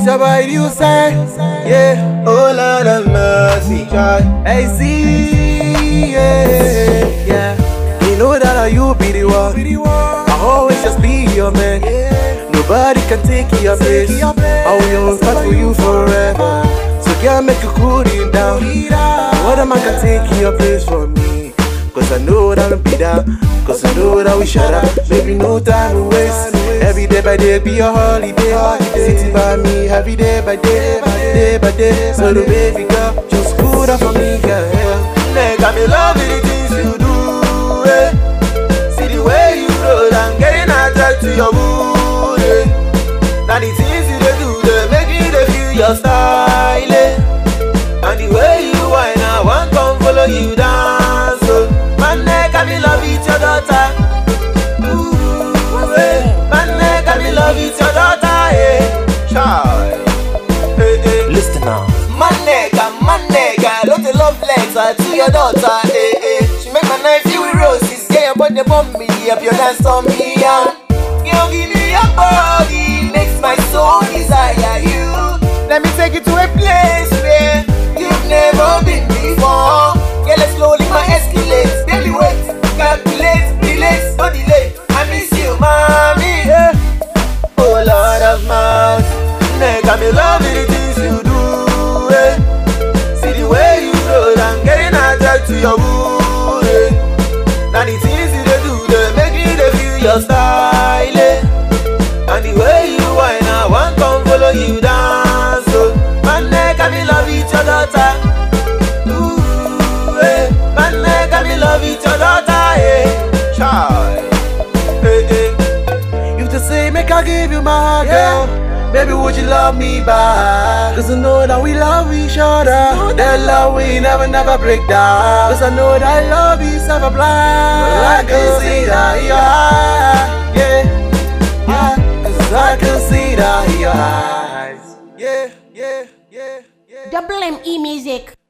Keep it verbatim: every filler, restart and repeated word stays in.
It's about you say, yeah. Oh Lord have mercy, child. I see, yeah, yeah. You know that you be the one. I always just be your man. Nobody can take your place. I will fight for you forever. So can't make you cool it down. What am I can take your place for me? Cause I know that I'll be down. Cause I know that we shut up. Baby, no time to waste. Every day by day be a holiday. Sitting by me every day by day, by day by day. So the baby girl, just good up for me, girl. Nigga, me love the things you do, eh. See the way you roll and getting attached to your booty. Now the things you do, they make me they feel your style, eh. And the way you whine, I want come follow you dance, so man, nigga, me love it your daughter. Ooh, eh. Man, nigga, me love it your daughter, eh. Child, eh, eh. Listen now. Man, nigga, man, nigga, love the love letter to your daughter, eh, eh. She make my night feel with roses, yeah, your body bump me up, your dance on me, yeah. You give me your body, makes my soul desire you. Let me take you to a place where you've never been before. Yeah, let's slowly my escalate, daily wait, calculate, relax, no delay. I miss you, mommy, yeah. Oh Lord of mercy, nigga, me love the things you do, eh. See the way you roll and getting attached to your booty. Now the things you do, they make me they feel your style, eh. And the way you whine, I want come follow you dance, so man, nigga, me love it your daughter. Ooh, eh. Man, nigga, me love it your daughter, eh. Child, eh, eh. You just say, make I give you my heart, girl. Baby, would you love me back? Cause I know that we love each other. That love we never, never break down. Cause I know that love is never blind. I can see that in your eyes. Yeah, yeah. Cause I can see that in your eyes. Yeah, yeah, yeah, yeah. Double M E music.